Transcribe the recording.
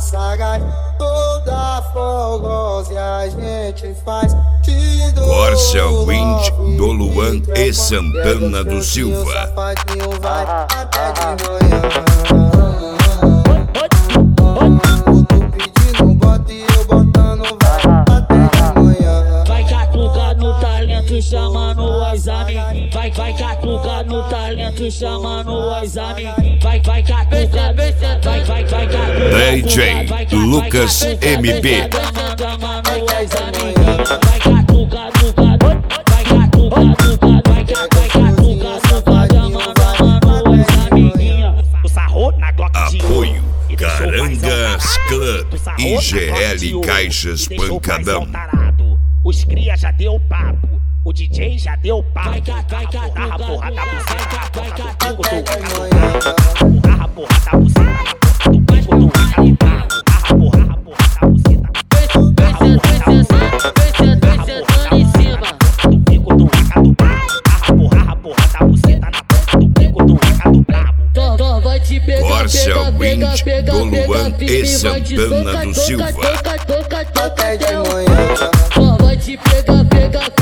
sagaz, toda fogosa e a gente faz. Corsa Wind do Luan e Santana do Silva. Safadinho vai até de manhã. Tu pedindo bota e eu botando vai até de manhã. Vai catucar no talento chamando o exame. Vai catucar no talento chamando o exame. Vai catucar, vai catucar. DJ Lucas MP. Apoio Carangas Club e GL Caixas Pancadão. Os cria já deu papo, o DJ já deu papo. Porra, porra da buceta, porra do pico do porra, porra da buceta, do pico do carro. Porra, porra da buceta. Vem sentando em cima. Do pico do porra, porra da buceta na ponta do pico do brabo. Vai te pegar, Corsa Wind do Luan e Santana do Silva. Até de manhã. vai te pegar,